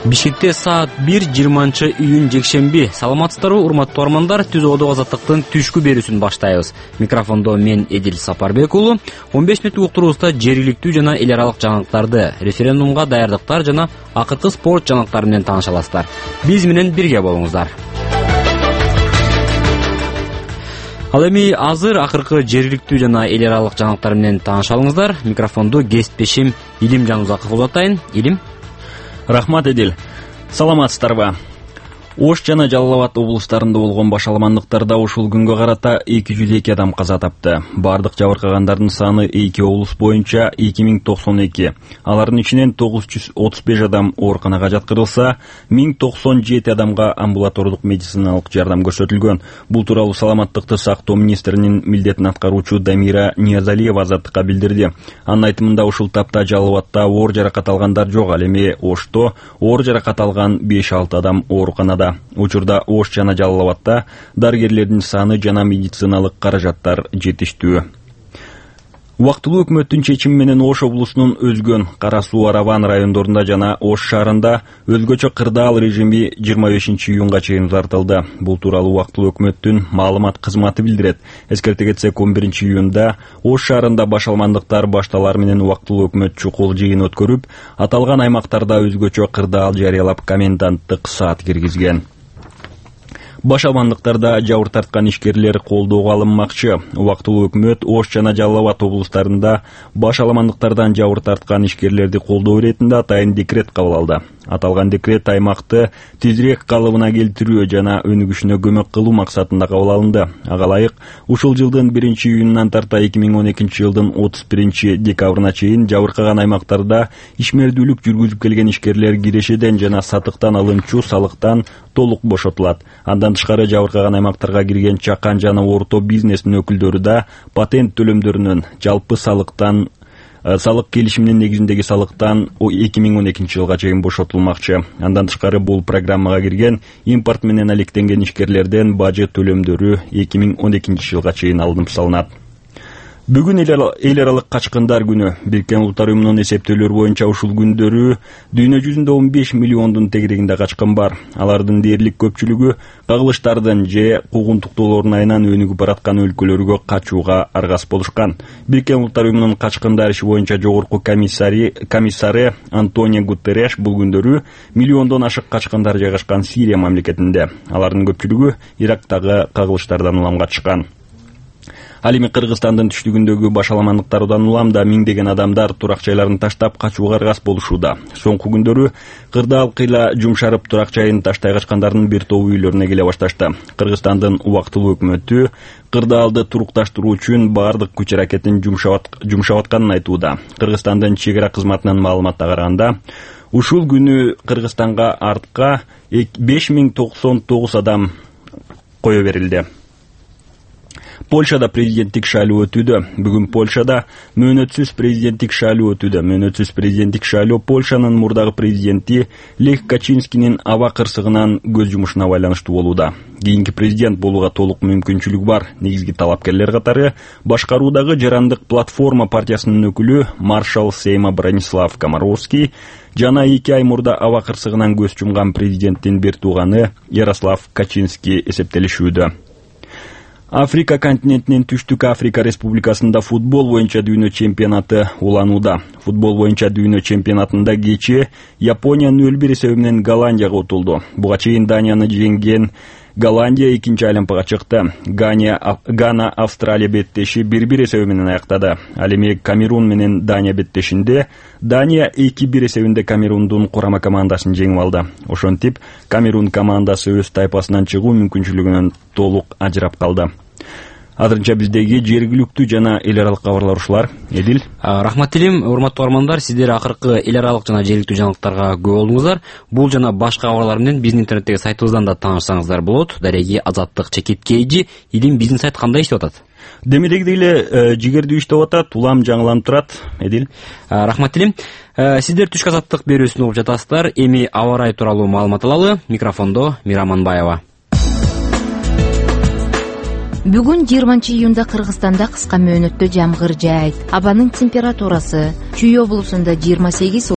Бишкекте саат 1 20-июнь жекшемби. Саламатсыздарбы, урматтуу армандар, Түз Одо азаттыктын түшкү берүүсүн баштайбыз. Микрофондо мен Эдил Сапарбек уулу. 15 мүнөттүк уктуруубузда жергиликтүү жана эл аралык жаңылыктарды, референдумга даярдыктар жана акыркы спорт жаңылыктары менен тааныша аласыздар. Биз менен бирге болуңуздар. Ал эми азыр акыркы жергиликтүү жана эл аралык жаңылыктар менен тааныша алыңыздар. Микрофонду кесиптешим Илим Жанузаков узатайын. Илим. Рахмат, Эдил. Саламатсыздарбы. Ош жана Жалал Абад облустарында болгон башаламандыктарда ушул күнгө карата 202 адам каза тапты. Бардык жабыркагандардын саны 2 облус боюнча 2092. Алардын ичинен 935 адам ооруканага жаткырылса, 1097 адамга амбулатордук медициналык жардам көрсөтүлгөн. Бул тууралуу саламаттыкты сактоо министринин милдетин аткаруучу Дамира Ниязалиева азаттыкка билдирди. Анын айтымында ушул тапта Жалал Абадта оор жаракат алгандар жок, ал эми Ошто оор жаракат алган 5-6 адам ооруканада. Учурда Ош жана Жалал Абадта дарыгерлердин саны жана медициналык каражаттар жетиштүү. Убактылуу өкмөттүн чечими менен Ош облусунун Өзгөн, Кара Суу, Араван райондорунда жана Ош шаарында өзгөчө кырдаал режими 25-июнга чейин узартылды. Бул тууралуу убактылуу өкмөттүн маалымат кызматы билдирет. Эскерте кетсек, 11-июнда Ош шаарында башаламандыктар башталар менен убактылуу өкмөт чукул жыйын өткөрүп, аталган аймактарда өзгөчө кырдаал жарыялап коменданттык саат киргизген. Башаламандыктарда жабыр тарткан ишкерлер колдоого алынмакчы. Убактылуу өкмөт Ош жана Жалал Абад облустарында башаламандыктардан жабыр тарткан ишкерлерди колдоо иретинде атайын декрет кабыл алды. Аталган декрет аймакты тезирээк калыбына келтирүү жана өнүгүшүнө көмөк кылуу максатында кабыл алынды. Ага ылайык, ушул жылдын 1-июнунан тарта 2012 жылдын 31 декабрына чейин жабыркаган аймактарда ишмердүүлүк жүргүзүп келген ишкерлер кирешеден жана сатыктан алынчу салыктан толук бошотулат. Андан тышкары жабыркаган аймактарга кирген чакан жана орто бизнестин өкүлдөрү да патент төлөмдөрүнөн, жалпы салыктан, салык келишиминин негизиндеги салыктан 2012 жылга чейин бошотулмакчы. Андан тышкары бул программага кирген импорт менен алектенген ишкерлерден бажы төлөмдөрү 2012 жылга чейин алынып салынат. Бүгүн эл аралык качкындар күнү. Бириккен Улуттар уюмунун эсептөөлөрү боюнча ушул күндөрү дүйнө жүзүндө 15 миллиондун тегерегинде качкын бар. Алардын дээрлик көпчүлүгү кагылыштардын же куугунтуктоолордун айынан өнүгүп бараткан өлкөлөргө качууга аргас болушкан. Бириккен Улуттар уюмунун качкындар иши боюнча жогорку комиссары Антонио Гутерреш бул күндөрү миллиондон ашык качкындар жайгашкан Сирия мамлекетинде. Алардын көпчүлүгү Ирактагы кагылыштардан улам качкан. Ал эми Кыргызстандын түштүгүндөгү башаламандыктардан улам да миңдеген адамдар турак жайларын таштап качууга аргас болушууда. Соңку күндөрү кырдаал кыйла жумшарып турак жайын таштай качкандардын бир тобу үйлөрүнө келе башташты. Кыргызстандын убактылуу өкмөтү кырдаалды турукташтыруу үчүн бардык күч аракетин жумшап атканын айтууда. Кыргызстандын чек ара кызматынын маалыматына караганда, ушул күнү Кыргызстанга артка 5099 адам кое берилди. Польшада президенттик шайлоо өтүүдө. Бүгүн Польшада мөөнөтсүз президенттик шайлоо өтүүдө. Мөөнөтсүз президенттик шайлоо Польшанын мурдагы президенти Лех Качинскинин аба кырсыгынан көз жумушуна байланыштуу болууда. Кийинки президент болууга толук мүмкүнчүлүгү бар. Негизги талапкерлер катары башкаруудагы Жарандык платформа партиясынын өкүлү маршал Сейма Бронислав Комаровский жана 2 ай мурда аба кырсыгынан көз жумган президенттин бир тууганы Ярослав Качинский эсептелишүүдө. Африка континентинин Түштүк Африка Республикасында футбол боюнча дүйнө чемпионаты уланууда. Футбол боюнча дүйнө чемпионатында кечээ Япония 0-1 эсеби менен Голландияга утулду. Буга чейин Данияны жеңген Голландия экинчи айланпага чыкты. Гана Австралия беттеши 1-1 эсеби менен аяктады. Ал эми Камерун менен Дания беттешинде Дания 2-1 эсебинде Камерундун курама командасын жеңип алды. Ошентип, Камерун командасы өз тайпасынан чыгуу мүмкүнчүлүгүнөн толук ажырап калды. Азырынча биздеги жергиликтүү жана эл аралык кабарлар ушулар. Эдил. Рахмат Илим, урматтуу армандар, сиздер акыркы эл аралык жана жергиликтүү жаңылыктарга көп болуңуздар. Бул жана башка кабарлар менен биздин интернеттеги сайтыбыздан да таанышсаңыздар болот. Дареги Азаттык Чекит Кейжи. Илим, биздин сайт кандай иштеп атат? Демедегидей эле жигердүү иштеп атат, улам жаңыланып турат. Эдил. Рахмат Илим. Сиздер түшкү азаттык берүүсүн угуп жатасыздар. Эми аба ырайы тууралуу маалымат алалы. Микрофондо Мираманбаева. Бүгүн 20-июнда Кыргызстанда кыска мөөнөттө жамгыр жаайт. Абанын температурасы Чүй облусунда 28,